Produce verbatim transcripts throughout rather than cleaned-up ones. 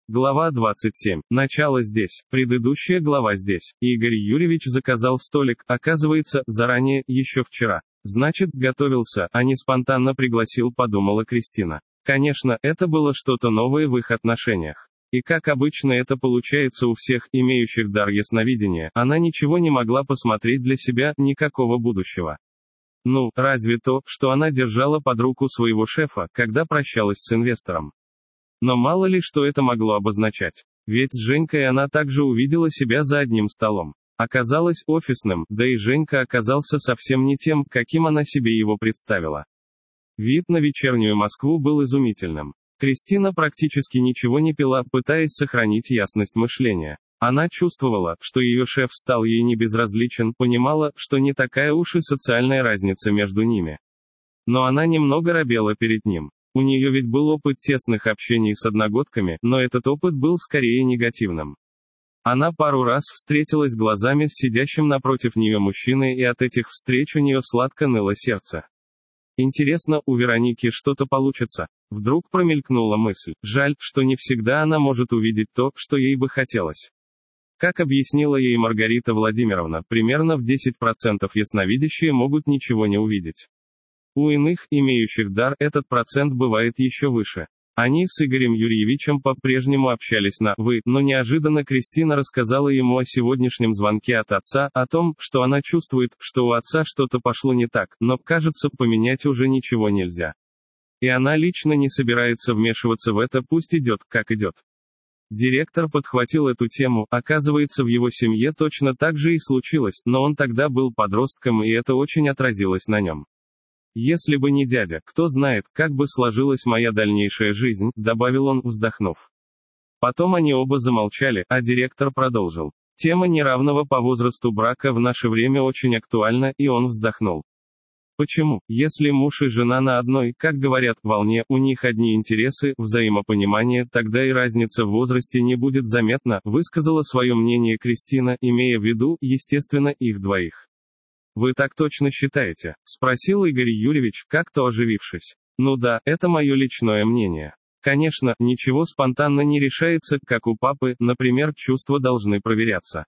Глава двадцать семь. Начало здесь. Предыдущая глава здесь. Игорь Юрьевич заказал столик, оказывается, заранее, еще вчера. Значит, готовился, а не спонтанно пригласил, подумала Кристина. Конечно, это было что-то новое в их отношениях. И как обычно это получается у всех, имеющих дар ясновидения, она ничего не могла посмотреть для себя, никакого будущего. Ну, разве то, что она держала под руку своего шефа, когда прощалась с инвестором. Но мало ли что это могло обозначать. Ведь с Женькой она также увидела себя за одним столом. Оказалось офисным, да и Женька оказался совсем не тем, каким она себе его представила. Вид на вечернюю Москву был изумительным. Кристина практически ничего не пила, пытаясь сохранить ясность мышления. Она чувствовала, что ее шеф стал ей не безразличен, понимала, что не такая уж и социальная разница между ними. Но она немного робела перед ним. У нее ведь был опыт тесных общений с одногодками, но этот опыт был скорее негативным. Она пару раз встретилась глазами с сидящим напротив нее мужчиной, и от этих встреч у нее сладко ныло сердце. Интересно, у Вероники что-то получится? Вдруг промелькнула мысль. Жаль, что не всегда она может увидеть то, что ей бы хотелось. Как объяснила ей Маргарита Владимировна, примерно в десять процентов ясновидящие могут ничего не увидеть. У иных, имеющих дар, этот процент бывает еще выше. Они с Игорем Юрьевичем по-прежнему общались на «вы», но неожиданно Кристина рассказала ему о сегодняшнем звонке от отца, о том, что она чувствует, что у отца что-то пошло не так, но, кажется, поменять уже ничего нельзя. И она лично не собирается вмешиваться в это, пусть идет, как идет. Директор подхватил эту тему, оказывается, в его семье точно так же и случилось, но он тогда был подростком, и это очень отразилось на нем. «Если бы не дядя, кто знает, как бы сложилась моя дальнейшая жизнь», — добавил он, вздохнув. Потом они оба замолчали, а директор продолжил. «Тема неравного по возрасту брака в наше время очень актуальна», и он вздохнул. «Почему? Если муж и жена на одной, как говорят, волне, у них одни интересы, взаимопонимание, тогда и разница в возрасте не будет заметна», — высказала свое мнение Кристина, имея в виду, естественно, их двоих. «Вы так точно считаете?» — спросил Игорь Юрьевич, как-то оживившись. «Ну да, это мое личное мнение. Конечно, ничего спонтанно не решается, как у папы, например, чувства должны проверяться.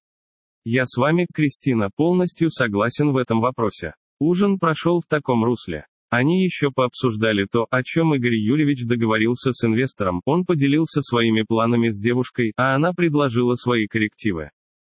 Я с вами, Кристина, полностью согласен в этом вопросе». Ужин прошел в таком русле. Они еще пообсуждали то, о чем Игорь Юрьевич договорился с инвестором, он поделился своими планами с девушкой, а она предложила свои коррективы.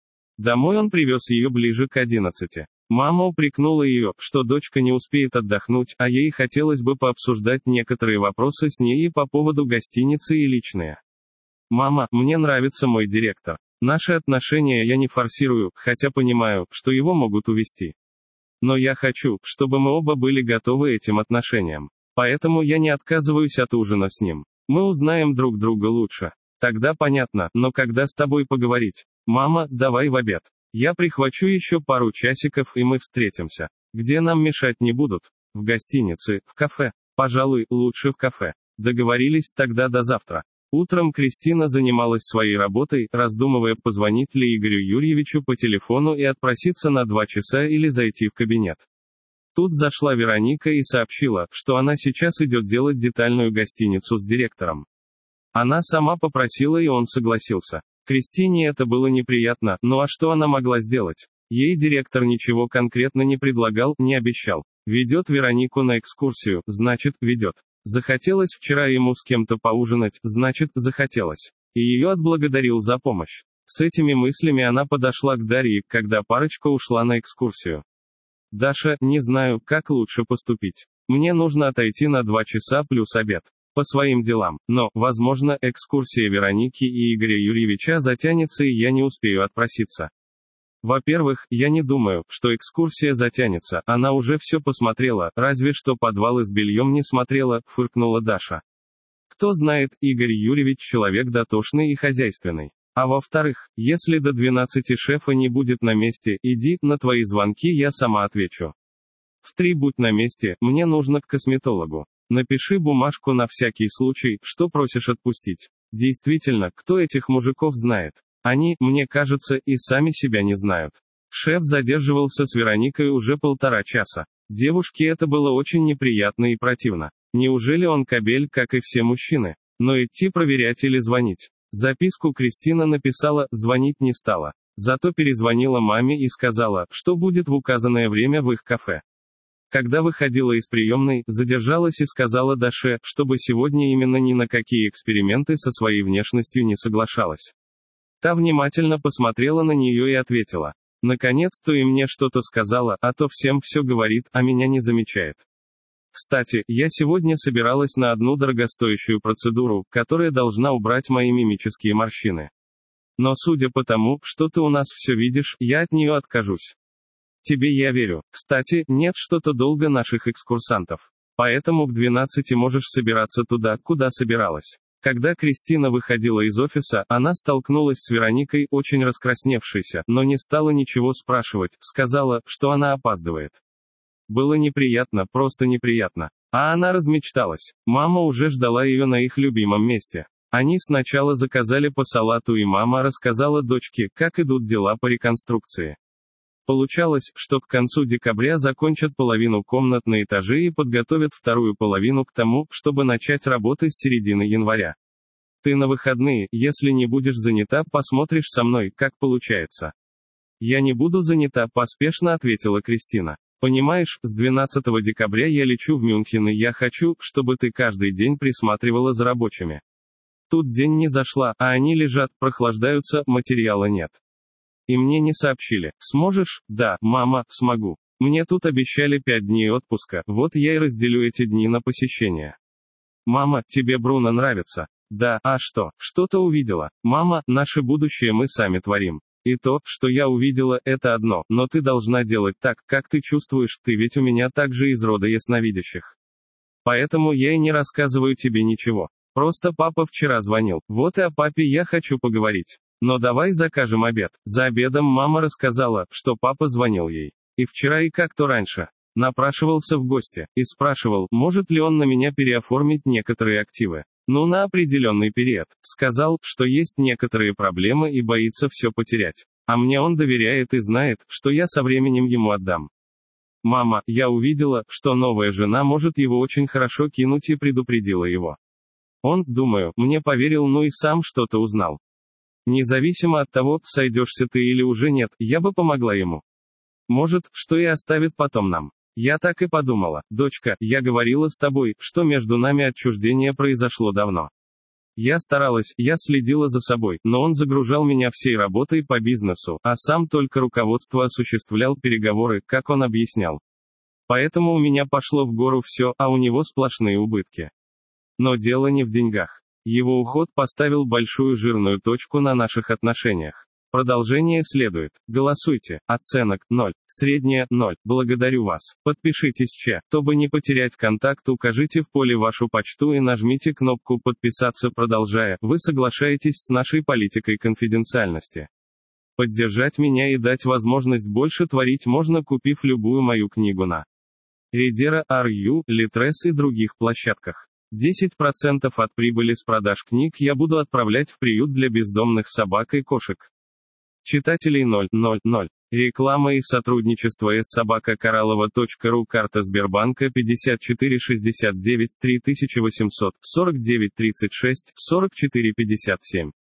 Домой он привез ее ближе к одиннадцати. Мама упрекнула ее, что дочка не успеет отдохнуть, а ей хотелось бы пообсуждать некоторые вопросы с ней и по поводу гостиницы и личные. «Мама, мне нравится мой директор. Наши отношения я не форсирую, хотя понимаю, что его могут увести. Но я хочу, чтобы мы оба были готовы этим отношениям. Поэтому я не отказываюсь от ужина с ним. Мы узнаем друг друга лучше. Тогда понятно, но когда с тобой поговорить? Мама, давай в обед. Я прихвачу еще пару часиков, и мы встретимся. Где нам мешать не будут? В гостинице, в кафе. Пожалуй, лучше в кафе. Договорились, тогда до завтра». Утром Кристина занималась своей работой, раздумывая, позвонить ли Игорю Юрьевичу по телефону и отпроситься на два часа или зайти в кабинет. Тут зашла Вероника и сообщила, что она сейчас идет делать детальную гостиницу с директором. Она сама попросила, и он согласился. Кристине это было неприятно, ну а что она могла сделать? Ей директор ничего конкретно не предлагал, не обещал. Ведет Веронику на экскурсию, значит, ведет. Захотелось вчера ему с кем-то поужинать, значит, захотелось. И ее отблагодарил за помощь. С этими мыслями она подошла к Дарье, когда парочка ушла на экскурсию. «Даша, не знаю, как лучше поступить. Мне нужно отойти на два часа плюс обед. По своим делам. Но, возможно, экскурсия Вероники и Игоря Юрьевича затянется, и я не успею отпроситься. Во-первых, я не думаю, что экскурсия затянется, она уже все посмотрела, разве что подвалы с бельем не смотрела», — фыркнула Даша. «Кто знает, Игорь Юрьевич человек дотошный и хозяйственный. А во-вторых, если до двенадцати шефа не будет на месте, иди, на твои звонки я сама отвечу. В три будь на месте, мне нужно к косметологу. Напиши бумажку на всякий случай, что просишь отпустить. Действительно, кто этих мужиков знает? Они, мне кажется, и сами себя не знают». Шеф задерживался с Вероникой уже полтора часа. Девушке это было очень неприятно и противно. Неужели он кобель, как и все мужчины? Но идти проверять или звонить? Записку Кристина написала, звонить не стала. Зато перезвонила маме и сказала, что будет в указанное время в их кафе. Когда выходила из приемной, задержалась и сказала Даше, чтобы сегодня именно ни на какие эксперименты со своей внешностью не соглашалась. Та внимательно посмотрела на нее и ответила. Наконец-то и мне что-то сказала, а то всем все говорит, а меня не замечает. Кстати, я сегодня собиралась на одну дорогостоящую процедуру, которая должна убрать мои мимические морщины. Но судя по тому, что ты у нас все видишь, я от нее откажусь. Тебе я верю. Кстати, нет что-то долго наших экскурсантов. Поэтому к двенадцати можешь собираться туда, куда собиралась. Когда Кристина выходила из офиса, она столкнулась с Вероникой, очень раскрасневшейся, но не стала ничего спрашивать, сказала, что она опаздывает. Было неприятно, просто неприятно. А она размечталась. Мама уже ждала ее на их любимом месте. Они сначала заказали по салату, и мама рассказала дочке, как идут дела по реконструкции. Получалось, что к концу декабря закончат половину комнат на этаже и подготовят вторую половину к тому, чтобы начать работы с середины января. Ты на выходные, если не будешь занята, посмотришь со мной, как получается. Я не буду занята, поспешно ответила Кристина. Понимаешь, с двенадцатого декабря я лечу в Мюнхен, и я хочу, чтобы ты каждый день присматривала за рабочими. Тут день не зашла, а они лежат, прохлаждаются, материала нет. И мне не сообщили. Сможешь? Да, мама, смогу. Мне тут обещали пять дней отпуска, вот я и разделю эти дни на посещение. Мама, тебе Бруно нравится? Да, а что? Что-то увидела? Мама, наше будущее мы сами творим. И то, что я увидела, это одно, но ты должна делать так, как ты чувствуешь, ты ведь у меня также из рода ясновидящих. Поэтому я и не рассказываю тебе ничего. Просто папа вчера звонил, вот и о папе я хочу поговорить. Но давай закажем обед. За обедом мама рассказала, что папа звонил ей. И вчера, и как-то раньше. Напрашивался в гости. И спрашивал, может ли он на меня переоформить некоторые активы. Ну, на определенный период. Сказал, что есть некоторые проблемы и боится все потерять. А мне он доверяет и знает, что я со временем ему отдам. Мама, я увидела, что новая жена может его очень хорошо кинуть, и предупредила его. Он, думаю, мне поверил, ну и сам что-то узнал. Независимо от того, сойдешься ты или уже нет, я бы помогла ему. Может, что и оставит потом нам. Я так и подумала. Дочка, я говорила с тобой, что между нами отчуждение произошло давно. Я старалась, я следила за собой, но он загружал меня всей работой по бизнесу, а сам только руководство осуществлял переговоры, как он объяснял. Поэтому у меня пошло в гору все, а у него сплошные убытки. Но дело не в деньгах. Его уход поставил большую жирную точку на наших отношениях. Продолжение следует. Голосуйте. Оценок ноль. Средняя ноль. Благодарю вас. Подпишитесь че. Чтобы не потерять контакт, укажите в поле вашу почту и нажмите кнопку подписаться. Продолжая, вы соглашаетесь с нашей политикой конфиденциальности. Поддержать меня и дать возможность больше творить можно, купив любую мою книгу на Редера, Арью, Литрес и других площадках. десять процентов от прибыли с продаж книг я буду отправлять в приют для бездомных собак и кошек. Читателей ноль ноль ноль. Реклама и сотрудничество с собака кораллова точка ру. Карта Сбербанка пятьдесят четыре шестьдесят девять три восемьсот сорок девять тридцать шесть сорок четыре пятьдесят семь.